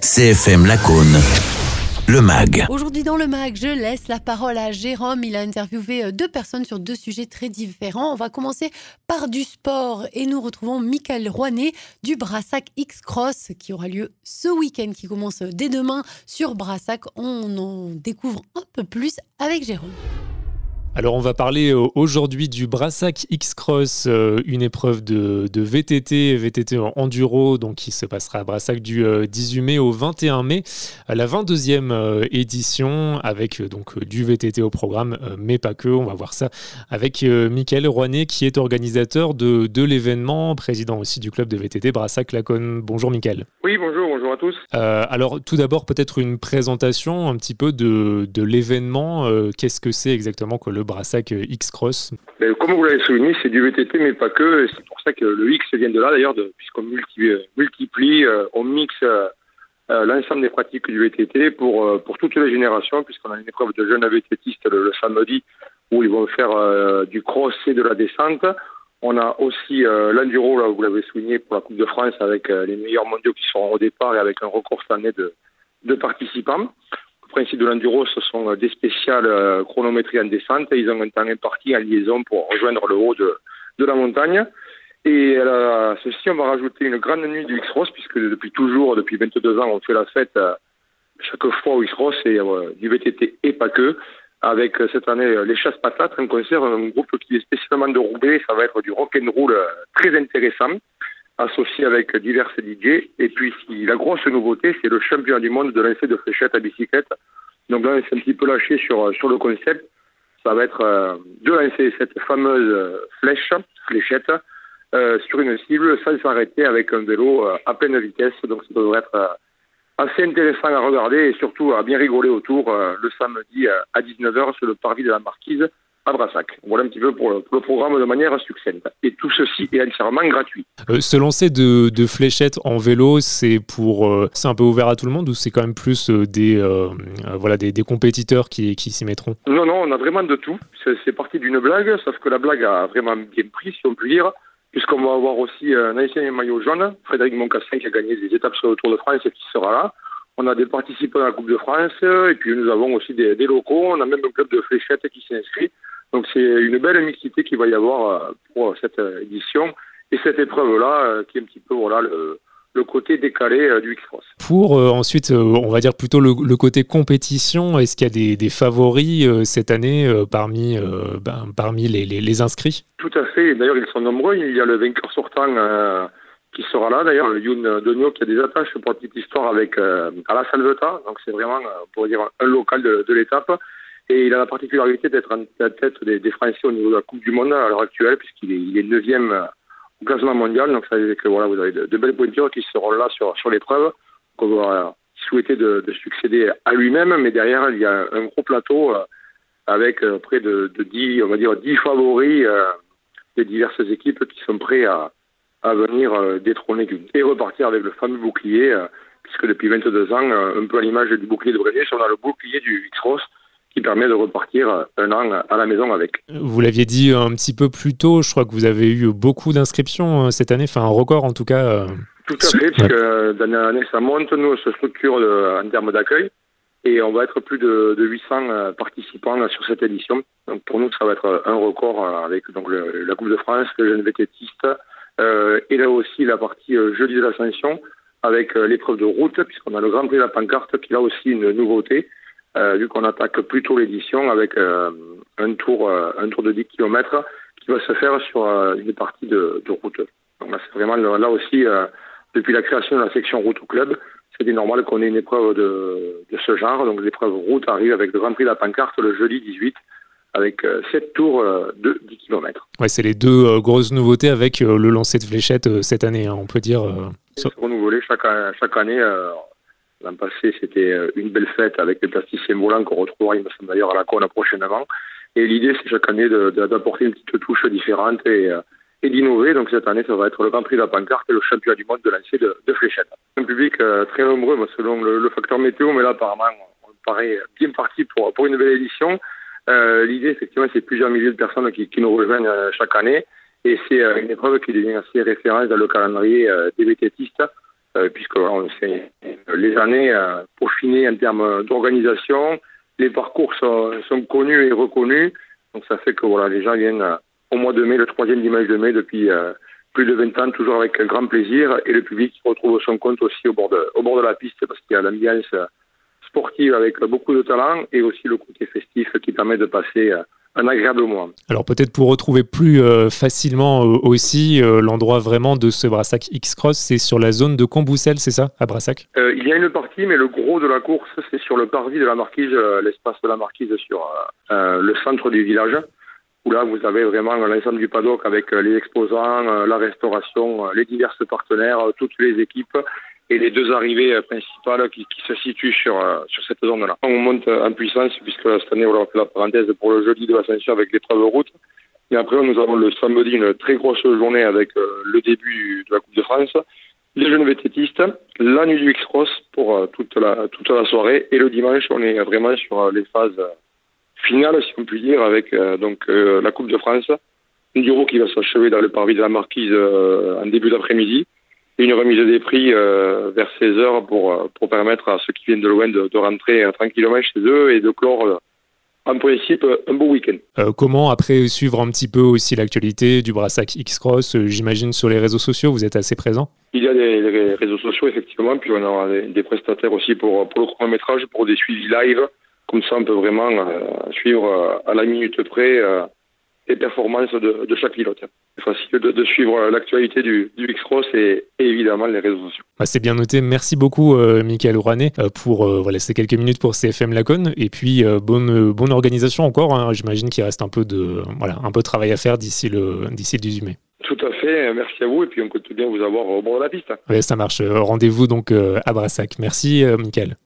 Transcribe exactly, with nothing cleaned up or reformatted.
C F M Lacaune, le M A G. Aujourd'hui dans le M A G, je laisse la parole à Jérôme. Il a interviewé deux personnes sur deux sujets très différents. On va commencer par du sport et nous retrouvons Mickaël Rouanet du Brassac X-Cross qui aura lieu ce week-end, qui commence dès demain sur Brassac. On en découvre un peu plus avec Jérôme. Alors on va parler aujourd'hui du Brassac X-Cross, euh, une épreuve de, de V T T, V T T en enduro, donc qui se passera à Brassac du euh, dix-huit mai au vingt et un mai, la vingt-deuxième euh, édition avec euh, donc du V T T au programme, euh, mais pas que. On va voir ça avec euh, Mickaël Rouanet qui est organisateur de, de l'événement, président aussi du club de V T T Brassac Lacaune. Bonjour Mickaël. Oui, bonjour, bonjour à tous. Euh, alors tout d'abord peut-être une présentation un petit peu de, de l'événement. Euh, qu'est-ce que c'est exactement que le Brassac X-Cross? Ben, comme vous l'avez souligné, c'est du V T T, mais pas que. C'est pour ça que le X vient de là, d'ailleurs, de, puisqu'on multi, multiplie, euh, on mixe euh, l'ensemble des pratiques du V T T pour, euh, pour toutes les générations, puisqu'on a une épreuve de jeunes VTTistes le, le samedi, où ils vont faire euh, du cross et de la descente. On a aussi euh, l'enduro, là, vous l'avez souligné, pour la Coupe de France, avec euh, les meilleurs mondiaux qui seront au départ et avec un record cette année de, de participants. Le principe de l'enduro, ce sont des spéciales euh, chronométries en descente. Ils ont un temps imparti en liaison pour rejoindre le haut de, de la montagne. Et à ceci, on va rajouter une grande nuit du X-Cross, puisque depuis toujours, depuis vingt-deux ans, on fait la fête euh, chaque fois au X-Cross, et euh, du V T T et pas que. Avec euh, cette année euh, les Chasses Patates, un concert, un groupe qui est spécialement de Roubaix. Ça va être du rock'n'roll euh, très intéressant, associé avec divers D J. Et puis la grosse nouveauté, c'est le champion du monde de lancer de fléchettes à bicyclette. Donc là, on s'est un petit peu lâché sur, sur le concept. Ça va être euh, de lancer cette fameuse euh, flèche, fléchette, euh, sur une cible sans s'arrêter avec un vélo euh, à pleine vitesse. Donc ça devrait être euh, assez intéressant à regarder et surtout à bien rigoler autour euh, le samedi euh, à dix-neuf heures sur le parvis de la Marquise à Brassac. Voilà un petit peu pour le, pour le programme de manière succincte. Et tout ceci est entièrement gratuit. Euh, se lancer de, de fléchettes en vélo, c'est pour, euh, c'est un peu ouvert à tout le monde ou c'est quand même plus euh, des, euh, euh, voilà, des, des compétiteurs qui, qui s'y mettront? Non, non, on a vraiment de tout. C'est, c'est parti d'une blague, sauf que la blague a vraiment bien pris, si on peut dire, puisqu'on va avoir aussi un ancien maillot jaune, Frédéric Moncassin, qui a gagné des étapes sur le Tour de France et qui sera là. On a des participants à la Coupe de France et puis nous avons aussi des, des locaux. On a même un club de fléchettes qui s'inscrit. Donc c'est une belle mixité qu'il va y avoir pour cette édition et cette épreuve-là qui est un petit peu voilà le, le côté décalé du X-Cross. Pour euh, ensuite, euh, on va dire plutôt le, le côté compétition, est-ce qu'il y a des, des favoris euh, cette année euh, parmi, euh, ben, parmi les, les, les inscrits? Tout à fait. D'ailleurs, ils sont nombreux. Il y a le vainqueur sortant euh, qui sera là. D'ailleurs, le Youn Donio qui a des attaches pour la petite histoire avec euh, Ala Salveta. Donc c'est vraiment, on pourrait dire, un local de, de l'étape. Et il a la particularité d'être en tête des, des Français au niveau de la Coupe du Monde à l'heure actuelle, puisqu'il est, il est neuvième au classement mondial. Donc ça veut dire que voilà, vous avez de, de belles pointures qui seront là sur, sur l'épreuve, qu'on va souhaiter de, de succéder à lui-même. Mais derrière, il y a un gros plateau euh, avec euh, près de, de dix, on va dire dix favoris euh, des diverses équipes qui sont prêts à, à venir euh, détrôner et repartir avec le fameux bouclier, euh, puisque depuis vingt-deux ans, euh, un peu à l'image du bouclier de Brennus, on a le bouclier du X-Cross, qui permet de repartir un an à la maison avec. Vous l'aviez dit un petit peu plus tôt, je crois que vous avez eu beaucoup d'inscriptions cette année, enfin un record en tout cas. Euh... Tout à fait, puisque ouais. D'année en année ça monte, nous se structure de, en termes d'accueil, et on va être plus de, de huit cents participants sur cette édition. Donc pour nous, ça va être un record avec donc le, la Coupe de France, le jeune vététiste, euh, et là aussi la partie jeudi de l'Ascension, avec l'épreuve de route, puisqu'on a le Grand Prix de la Pancarte, qui a aussi une nouveauté. Euh, vu qu'on attaque plutôt l'édition avec euh, un tour euh, un tour de dix kilomètres qui va se faire sur euh, une partie de, de route. Donc là, c'est vraiment là aussi, euh, depuis la création de la section route au club, c'était normal qu'on ait une épreuve de, de ce genre. Donc l'épreuve route arrive avec le Grand Prix de la Pancarte le jeudi dix-huit, avec euh, sept tours euh, de dix kilomètres. Ouais, c'est les deux euh, grosses nouveautés avec euh, le lancer de fléchettes euh, cette année, hein, on peut dire. Euh... C'est renouvelé chaque, chaque année. Euh, L'an passé, c'était une belle fête avec les plasticiens volants qu'on retrouvera, il me semble d'ailleurs, à la Lacaune prochainement. Et l'idée, c'est chaque année de, de, d'apporter une petite touche différente et, et d'innover. Donc cette année, ça va être le Grand Prix de la Pancarte et le championnat du monde de lancer de, de fléchettes. Un public euh, très nombreux, selon le, le facteur météo, mais là, apparemment, on paraît bien parti pour, pour une belle édition. Euh, l'idée, effectivement, c'est plusieurs milliers de personnes qui, qui nous rejoignent euh, chaque année. Et c'est euh, une épreuve qui devient assez référence dans le calendrier euh, des vététistes. euh, puisque on sait, les années euh, peaufinées en termes d'organisation, les parcours sont, sont connus et reconnus, donc ça fait que voilà, les gens viennent euh, au mois de mai, le troisième dimanche de mai, depuis euh, plus de vingt ans, toujours avec un grand plaisir, et le public retrouve son compte aussi au bord de, au bord de la piste, parce qu'il y a l'ambiance sportive avec beaucoup de talent, et aussi le côté festif qui permet de passer euh, un agréable moment. Alors peut-être pour retrouver plus euh, facilement euh, aussi euh, l'endroit vraiment de ce Brassac X-Cross, c'est sur la zone de Comboussel, c'est ça, à Brassac? euh, Il y a une partie, mais le gros de la course, c'est sur le parvis de la Marquise, euh, l'espace de la Marquise sur euh, euh, le centre du village, où là vous avez vraiment l'ensemble du paddock avec euh, les exposants, euh, la restauration, euh, les diverses partenaires, euh, toutes les équipes, et les deux arrivées euh, principales qui, qui se situent sur, euh, sur cette zone-là. On monte en puissance, puisque cette année, on a fait la parenthèse pour le jeudi de l'ascension avec l'épreuve route. Et après, nous avons le samedi une très grosse journée avec euh, le début de la Coupe de France, les jeunes vététistes, la nuit du X-Cross pour euh, toute, la, toute la soirée. Et le dimanche, on est vraiment sur euh, les phases finales, si on peut dire, avec euh, donc euh, la Coupe de France, un Giro qui va s'achever dans le parvis de la Marquise euh, en début d'après-midi. Une remise des prix euh, vers seize heures pour, pour permettre à ceux qui viennent de loin de, de rentrer euh, tranquillement chez eux et de clore, euh, en principe, un beau week-end. Euh, comment, après, suivre un petit peu aussi l'actualité du Brassac X-Cross, euh, j'imagine sur les réseaux sociaux, vous êtes assez présent? Il y a des, des réseaux sociaux, effectivement, puis on a des, des prestataires aussi pour, pour le chronométrage, pour des suivis live. Comme ça, on peut vraiment euh, suivre euh, à la minute près euh, les performances de, de chaque pilote. C'est facile de, de suivre l'actualité du, du X-Cross et, et évidemment les réseaux sociaux. Bah, c'est bien noté. Merci beaucoup, euh, Michael Rouanet, euh, pour euh, voilà, ces quelques minutes pour C F M Laconne. Et puis, euh, bonne, euh, bonne organisation encore. Hein. J'imagine qu'il reste un peu de, voilà, un peu de travail à faire d'ici le, d'ici le dix-huit mai. Tout à fait. Merci à vous. Et puis, on compte bien vous avoir au bord de la piste. Ouais, ça marche. Rendez-vous donc euh, à Brassac. Merci, euh, Michael.